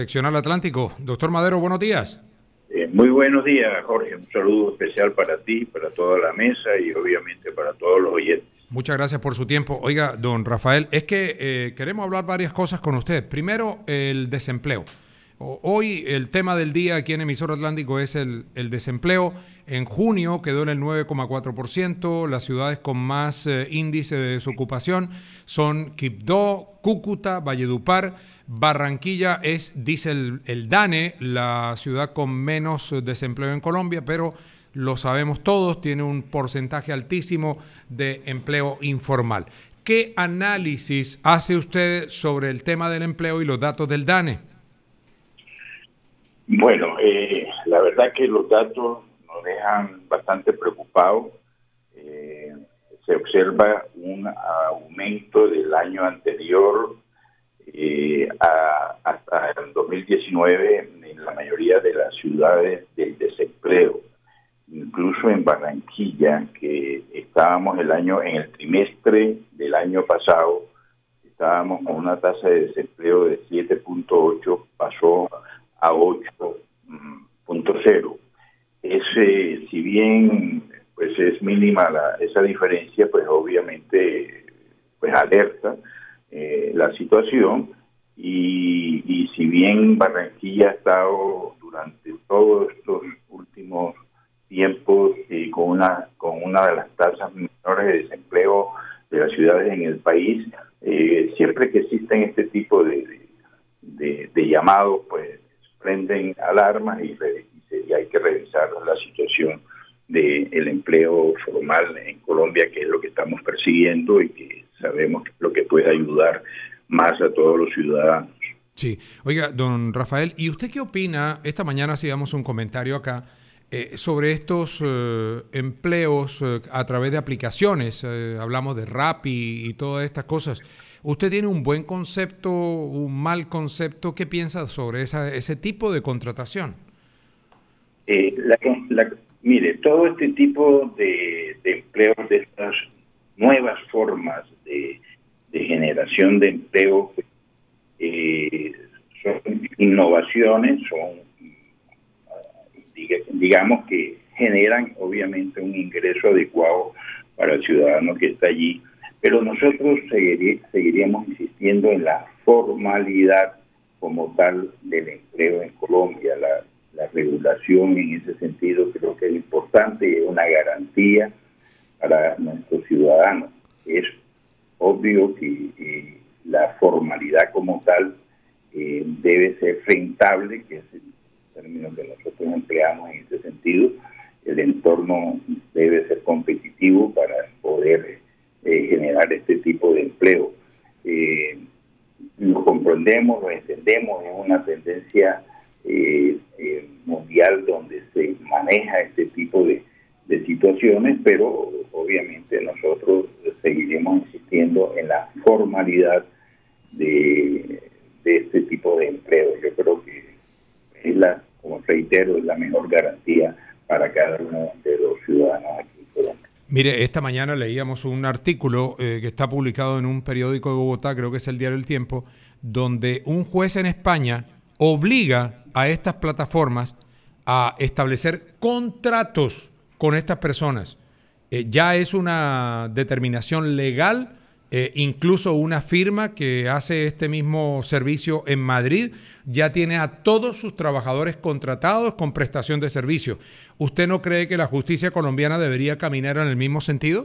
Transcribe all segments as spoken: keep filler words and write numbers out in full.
Seccional Atlántico. Doctor Madero, buenos días. Eh, muy buenos días, Jorge. Un saludo especial para ti, para toda la mesa y obviamente para todos los oyentes. Muchas gracias por su tiempo. Oiga, don Rafael, es que eh, queremos hablar varias cosas con usted. Primero, el desempleo. Hoy el tema del día aquí en Emisor Atlántico es el, el desempleo. En junio quedó en el nueve coma cuatro por ciento. Las ciudades con más eh, índice de desocupación son Quibdó, Cúcuta, Valledupar. Barranquilla es, dice el, el DANE, la ciudad con menos desempleo en Colombia, pero lo sabemos todos, tiene un porcentaje altísimo de empleo informal. ¿Qué análisis hace usted sobre el tema del empleo y los datos del DANE? Bueno, eh, la verdad que los datos nos dejan bastante preocupados. Eh, se observa un aumento del año anterior eh, a, hasta el dos mil diecinueve en la mayoría de las ciudades del desempleo. Incluso en Barranquilla, que estábamos el año en el trimestre del año pasado, estábamos con una tasa de desempleo de siete punto ocho, pasó a ocho punto cero. Ese, si bien pues es mínima la, esa diferencia, pues obviamente pues alerta eh, la situación y, y si bien Barranquilla ha estado durante todos estos últimos tiempos eh, con una con una de las tasas menores de desempleo de las ciudades en el país, eh, siempre que existen este tipo de, de, de, de llamados, pues prenden alarmas y, re, y hay que revisar la situación del empleo formal en Colombia, que es lo que estamos persiguiendo y que sabemos que es lo que puede ayudar más a todos los ciudadanos. Sí. Oiga, don Rafael, ¿y usted qué opina? Esta mañana hacíamos un comentario acá eh, sobre estos eh, empleos eh, a través de aplicaciones. Eh, hablamos de Rappi y todas estas cosas. ¿Usted tiene un buen concepto, un mal concepto? ¿Qué piensa sobre esa, ese tipo de contratación? Eh, la, la, mire, todo este tipo de, de empleos, de estas nuevas formas de, de generación de empleo, eh, son innovaciones, son, digamos que generan obviamente un ingreso adecuado para el ciudadano que está allí. Pero nosotros seguir, seguiríamos insistiendo en la formalidad como tal del empleo en Colombia. La, la regulación en ese sentido creo que es importante y es una garantía para nuestros ciudadanos. Es obvio que eh, la formalidad como tal eh, debe ser rentable, que es el término que nosotros empleamos en ese sentido. El entorno debe ser competitivo para poder Eh, generar este tipo de empleo. Eh, lo comprendemos, lo entendemos, es una tendencia eh, eh, mundial donde se maneja este tipo de, de situaciones, pero obviamente nosotros seguiremos insistiendo en la formalidad de, de este tipo de empleo. Yo creo que es la, como reitero, es la mejor garantía para cada uno de los ciudadanos aquí en Colombia. Mire, esta mañana leíamos un artículo eh, que está publicado en un periódico de Bogotá, creo que es el diario El Tiempo, donde un juez en España obliga a estas plataformas a establecer contratos con estas personas. Eh, ya es una determinación legal, eh, incluso una firma que hace este mismo servicio en Madrid ya tiene a todos sus trabajadores contratados con prestación de servicio. ¿Usted no cree que la justicia colombiana debería caminar en el mismo sentido?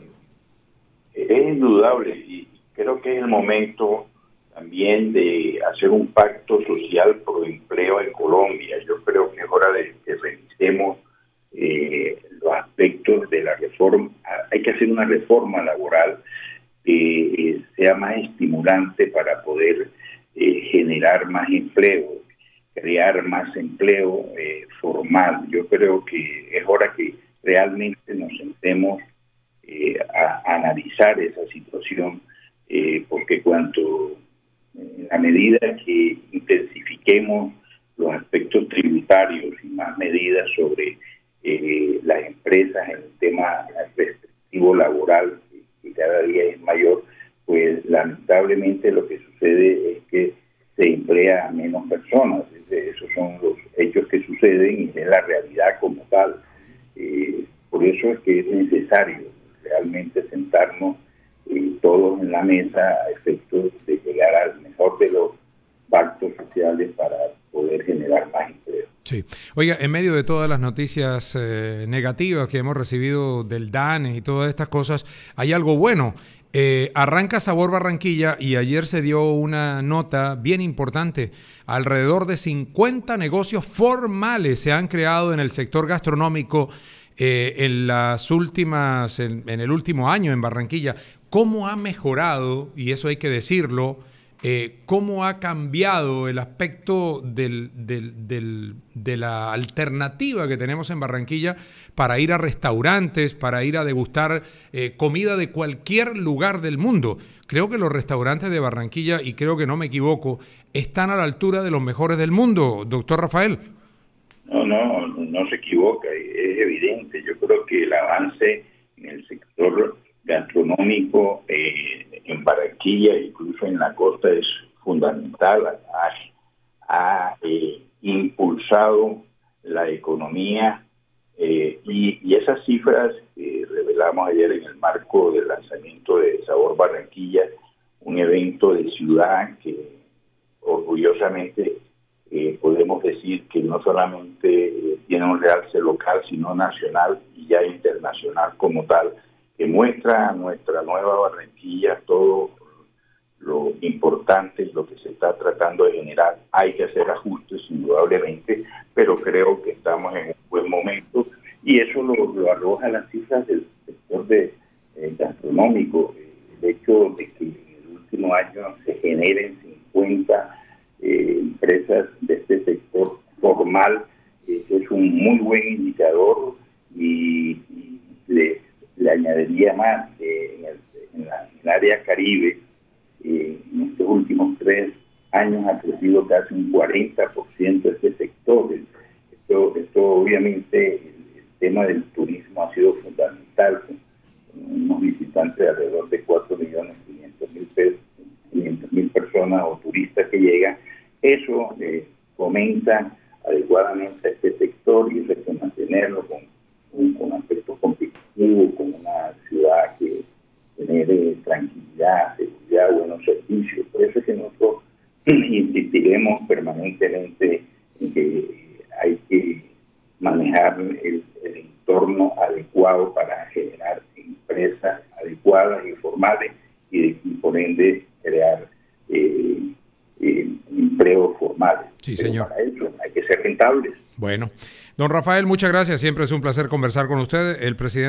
Es indudable y creo que es el momento también de hacer un pacto social por empleo en Colombia. Yo creo que es hora de que revisemos eh, los aspectos de la reforma. Hay que hacer una reforma laboral que eh, sea más estimulante para poder eh, generar más empleo, crear más empleo eh, formal. Yo creo que es hora que realmente nos sentemos eh, a, a analizar esa situación, eh, porque cuanto en la medida que intensifiquemos los aspectos tributarios y más medidas sobre eh, las empresas en el tema restrictivo laboral, que cada día es mayor, pues lamentablemente lo que sucede es que se emplea a menos personas. Es hechos que suceden y es la realidad como tal. Eh, por eso es que es necesario realmente sentarnos eh, todos en la mesa a efectos de llegar al mejor de los pactos sociales para poder generar más empleo. Sí. Oiga, en medio de todas las noticias eh, negativas que hemos recibido del DANE y todas estas cosas, hay algo bueno. Eh, arranca Sabor Barranquilla y ayer se dio una nota bien importante. Alrededor de cincuenta negocios formales se han creado en el sector gastronómico eh, en las últimas, en, en el último año en Barranquilla. ¿Cómo ha mejorado, y eso hay que decirlo, Eh, cómo ha cambiado el aspecto del, del, del, de la alternativa que tenemos en Barranquilla para ir a restaurantes, para ir a degustar eh, comida de cualquier lugar del mundo? Creo que los restaurantes de Barranquilla, y creo que no me equivoco, están a la altura de los mejores del mundo, doctor Rafael. No, no, no se equivoca, es evidente. Yo creo que el avance en el sector gastronómico eh, en Barranquilla, incluso en la costa, es fundamental. Ha, ha eh, impulsado la economía eh, y, y esas cifras que revelamos ayer en el marco del lanzamiento de Sabor Barranquilla, un evento de ciudad que orgullosamente eh, podemos decir que no solamente eh, tiene un realce local, sino nacional y ya internacional como tal, que muestra nuestra nueva Barranquilla, todo lo importante, lo que se está tratando de generar. Hay que hacer ajustes, indudablemente, pero creo que estamos en un buen momento y eso lo, lo arroja las cifras del sector de, eh, gastronómico. El hecho de que en el último año se generen cincuenta eh, empresas de este sector formal eh, es un muy buen indicador y, y le Le añadiría más que en, el, en, la, en el área Caribe, eh, en estos últimos tres años ha crecido casi un cuarenta por ciento este sector. Esto, esto obviamente, el, el tema del turismo ha sido fundamental, con unos visitantes de alrededor de cuatro millones quinientas mil personas o turistas que llegan. Eso eh, fomenta adecuadamente a este sector y hay que mantenerlo con con aspectos competitivos, con una ciudad que genere tranquilidad, seguridad, buenos servicios. Por eso es que nosotros insistiremos permanentemente en que hay que manejar el, el entorno adecuado para generar empresas adecuadas y formales y, y por ende crear eh, eh, empleos formales. Sí, Pero señor. Para eso hay que ser rentables. Bueno, don Rafael, muchas gracias. Siempre es un placer conversar con usted. El presidente